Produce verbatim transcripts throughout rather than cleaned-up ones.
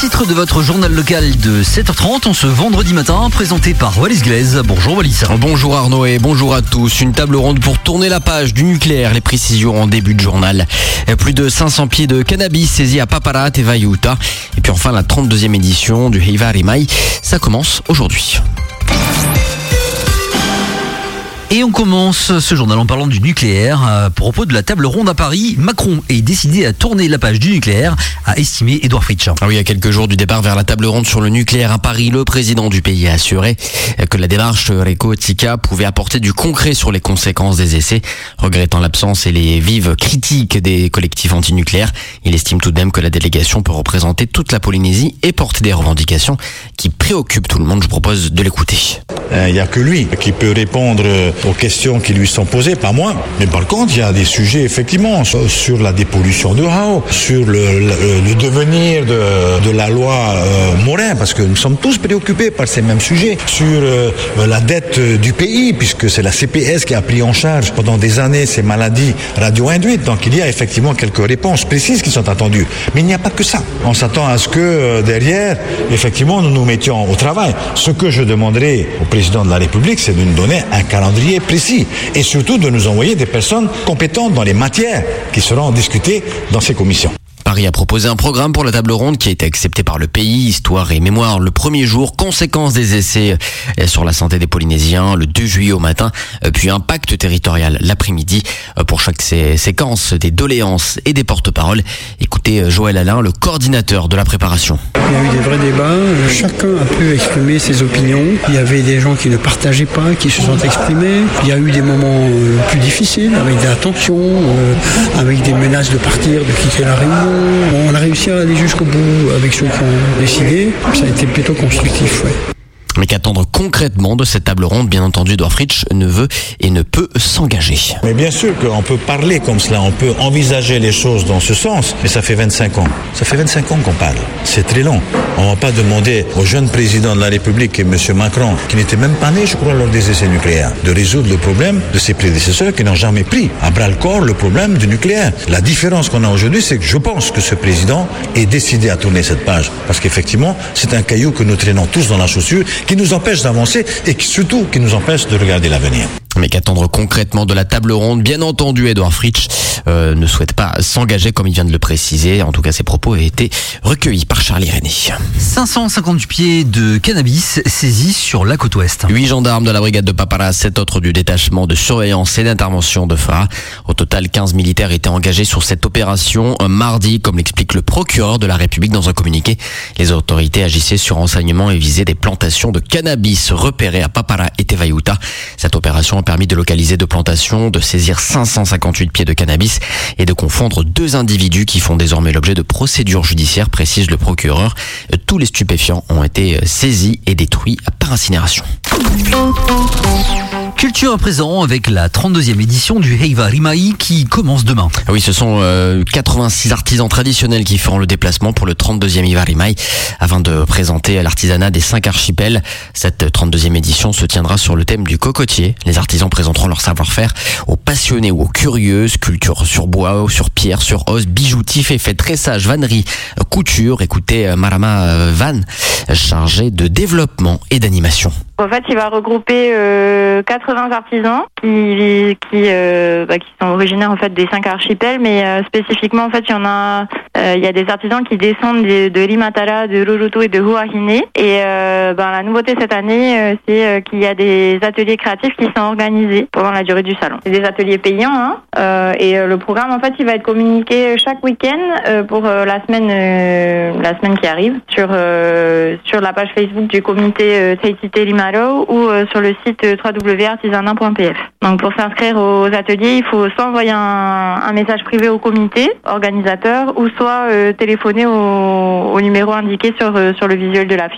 titres de votre journal local de sept heures trente en ce vendredi matin, présenté par Wallis Glaise. Bonjour Wallis. Bonjour Arnaud et bonjour à tous. Une table ronde pour tourner la page du nucléaire. Les précisions en début de journal. Plus de cinq cents pieds de cannabis saisis à Papara, Tevayuta. Et puis enfin la trente-deuxième édition du Heiva Rimai. Ça commence aujourd'hui. Et on commence ce journal en parlant du nucléaire. À propos de la table ronde à Paris, Macron est décidé à tourner la page du nucléaire, a estimé Édouard Fritsch. Ah oui, il y a quelques jours du départ vers la table ronde sur le nucléaire à Paris, le président du pays a assuré que la démarche Reko Tika pouvait apporter du concret sur les conséquences des essais. Regrettant l'absence et les vives critiques des collectifs antinucléaires, il estime tout de même que la délégation peut représenter toute la Polynésie et porter des revendications qui préoccupent tout le monde. Je vous propose de l'écouter. Il n'y a que lui qui peut répondre aux questions qui lui sont posées, pas moi. Mais par contre, il y a des sujets, effectivement, sur la dépollution de Hao, sur le, le, le devenir de, de la loi euh, Morin, parce que nous sommes tous préoccupés par ces mêmes sujets, sur euh, la dette du pays, puisque c'est la C P S qui a pris en charge pendant des années ces maladies radio-induites. Donc il y a effectivement quelques réponses précises qui sont attendues. Mais il n'y a pas que ça. On s'attend à ce que euh, derrière, effectivement, nous nous mettions au travail. Ce que je demanderai au président de la République, c'est de nous donner un calendrier précis et surtout de nous envoyer des personnes compétentes dans les matières qui seront discutées dans ces commissions. Paris a proposé un programme pour la table ronde qui a été accepté par le pays. Histoire et mémoire le premier jour, conséquences des essais sur la santé des Polynésiens le deux juillet au matin, puis un pacte territorial l'après-midi. Pour chaque sé- séquence, des doléances et des porte-paroles. Écoutez Joël Alain, le coordinateur de la préparation. Il y a eu des vrais débats, chacun a pu exprimer ses opinions. Il y avait des gens qui ne partageaient pas, qui se sont exprimés. Il y a eu des moments plus difficiles, avec de la tension, euh, avec des menaces de partir, de quitter la réunion. On a réussi à aller jusqu'au bout avec ceux qui ont décidé. Ça a été plutôt constructif, ouais. Mais qu'attendre concrètement de cette table ronde? Bien entendu, Édouard Fritsch ne veut et ne peut s'engager. Mais bien sûr qu'on peut parler comme cela, on peut envisager les choses dans ce sens, mais ça fait vingt-cinq ans. Ça fait vingt-cinq ans qu'on parle. C'est très long. On ne va pas demander au jeune président de la République, M. Macron, qui n'était même pas né, je crois, lors des essais nucléaires, de résoudre le problème de ses prédécesseurs qui n'ont jamais pris à bras-le-corps le problème du nucléaire. La différence qu'on a aujourd'hui, c'est que je pense que ce président est décidé à tourner cette page. Parce qu'effectivement, c'est un caillou que nous traînons tous dans la chaussure, qui nous empêche d'avancer et qui, surtout qui nous empêche de regarder l'avenir. Mais qu'attendre concrètement de la table ronde? Bien entendu, Édouard Fritsch euh, ne souhaite pas s'engager comme il vient de le préciser. En tout cas, ses propos ont été recueillis par Charlie René. cinq cent cinquante pieds de cannabis saisis sur la côte ouest. Huit gendarmes de la brigade de Papara, sept autres du détachement de surveillance et d'intervention de F A. Au total, quinze militaires étaient engagés sur cette opération un mardi, comme l'explique le procureur de la République dans un communiqué. Les autorités agissaient sur renseignement et visaient des plantations de cannabis repérées à Papara et Tevayuta. Cette opération a permis de localiser deux plantations, de saisir cinq cent cinquante-huit pieds de cannabis et de confondre deux individus qui font désormais l'objet de procédures judiciaires, précise le procureur. Tous les stupéfiants ont été saisis et détruits par incinération. Culture à présent avec la trente-deuxième édition du Heiva Rimai qui commence demain. Ah oui, ce sont euh, quatre-vingt-six artisans traditionnels qui feront le déplacement pour le trente-deuxième Heiva Rimai afin de présenter l'artisanat des cinq archipels. Cette trente-deuxième édition se tiendra sur le thème du cocotier. Les artisans présenteront leur savoir-faire aux passionnés ou aux curieux, sculpture sur bois, sur pierre, sur os, bijoutifs, effets, tressage, vannerie, couture. Écoutez Marama Van, chargée de développement et d'animation. En fait, il va regrouper euh, quatre-vingts artisans qui qui euh, bah, qui sont originaires en fait des cinq archipels, mais euh, spécifiquement en fait il y en a euh, il y a des artisans qui descendent de, de Limatala, de Loloto et de Huahine. Et euh, ben la nouveauté cette année, euh, c'est euh, qu'il y a des ateliers créatifs qui sont organisés pendant la durée du salon. C'est des ateliers payants, hein, euh, et euh, le programme en fait il va être communiqué chaque week-end euh, pour euh, la semaine euh, la semaine qui arrive sur euh, sur la page Facebook du comité euh, Teitite Lima ou euh, sur le site w w w point artisanat point p f. Donc pour s'inscrire aux ateliers, il faut soit envoyer un, un message privé au comité organisateur ou soit euh, téléphoner au, au numéro indiqué sur, euh, sur le visuel de l'affiche.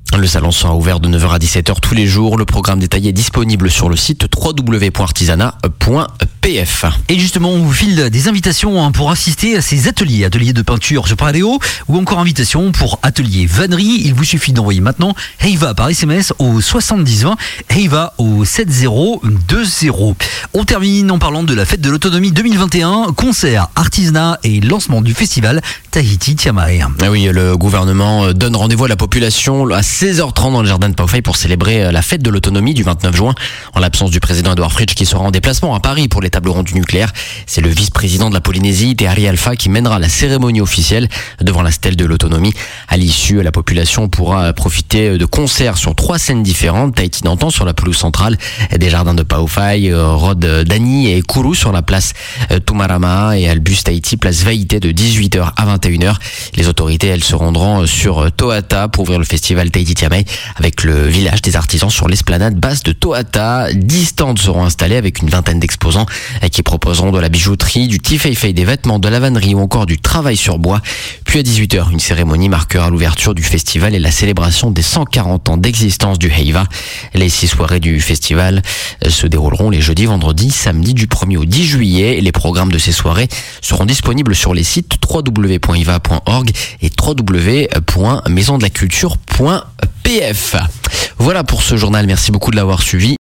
Le salon sera ouvert de neuf heures à dix-sept heures tous les jours. Le programme détaillé est disponible sur le site w w w point artisanat point p f. Et justement, on vous file des invitations pour assister à ces ateliers. Ateliers de peinture sur Paradeo ou encore invitation pour atelier vannerie. Il vous suffit d'envoyer maintenant Heiva par S M S au soixante-dix vingt, Heiva au sept zéro deux zéro. On termine en parlant de la fête de l'autonomie deux mille vingt et un. Concert, artisanat et lancement du festival Tahiti Tiamae. Ah oui, le gouvernement donne rendez-vous à la population à seize heures trente dans le jardin de Paufey pour célébrer la fête de l'autonomie du vingt-neuf juin. En l'absence du président Edouard Fritsch qui sera en déplacement à Paris pour les tables rondes du nucléaire, c'est le vice-président de la Polynésie, Tehari Alpha, qui mènera la cérémonie officielle devant la stèle de l'autonomie. À l'issue, la population pourra profiter de concerts sur trois scènes différentes. Tahiti Nantan sur la pelouse centrale des jardins de Paufey, Rod Dani et Kourou sur la place Tumarama et Albus Tahiti, place Vaïté de dix-huit heures à vingt et une heures. Les autorités, elles se rendront sur Tohata pour ouvrir le festival Tahiti Tiamae avec le village des artisans sur l'esplanade basse de Tohata. dix stands seront installés avec une vingtaine d'exposants qui proposeront de la bijouterie, du tifeifei, des vêtements, de la vannerie ou encore du travail sur bois. Puis à dix-huit heures, une cérémonie marquera l'ouverture du festival et la célébration des cent quarante ans d'existence du Heiva. Les six soirées du festival se dérouleront les jeudis, vendredis, samedi du premier au dix juillet. Les programmes de ces soirées seront disponibles sur les sites w w w point i v a point org et w w w point maison de la culture point p f. Voilà pour ce journal, merci beaucoup de l'avoir suivi.